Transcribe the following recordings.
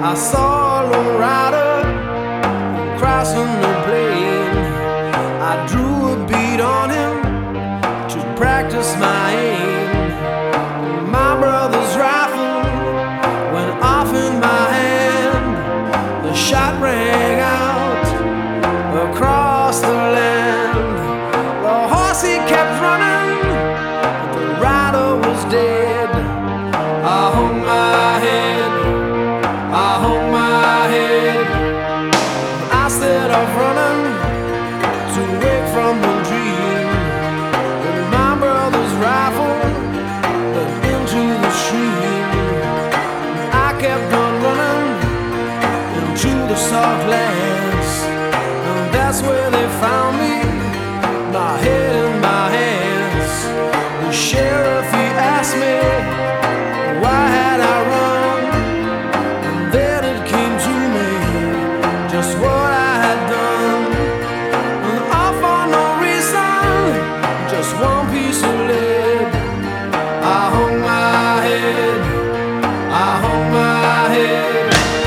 I saw a lone rider crossing the plain. I drew a bead on him to practice my aim. My brother's rifle went off in my hand. The shot rang out across the land. The horse he kept running, the rider was dead. I hung my head, I hung my head. I set off running to wake from the dream. With my brother's rifle went into the stream. I kept on running into the soft lands, and that's where they found me, my head in my hands. The sheriff, he asked me why had I run, and then it came to me just what I had done. And all for no reason, just one piece of lead. I hung my head, I hung my head.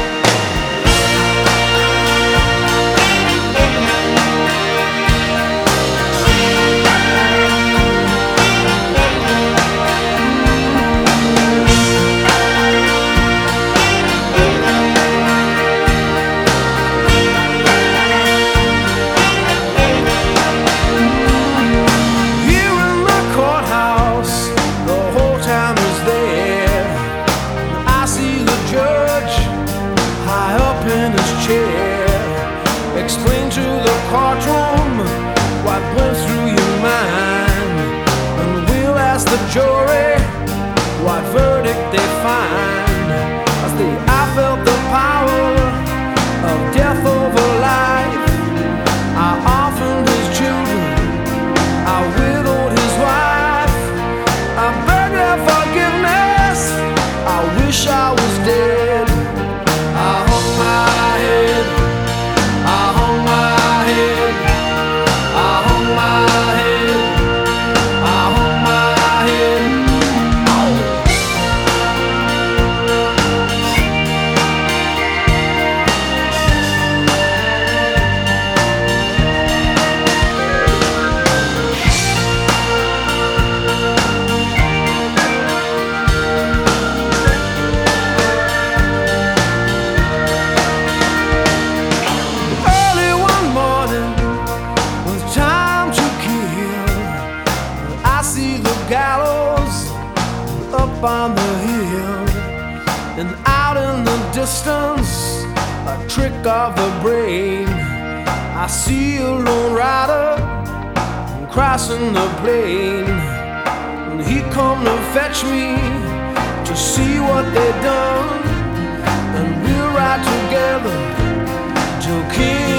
Explain to the courtroom what went through your mind, and we'll ask the jury what verdict they find. I felt the power of death over life. I orphaned his children, I widowed his wife. I begged their forgiveness, I wish I was dead. I hung my head, I hung my head, I hung my head, I hung my head. Gallows up on the hill, and out in the distance, a trick of the brain. I see a lone rider crossing the plain, and he come to fetch me to see what they done, and we'll ride together till King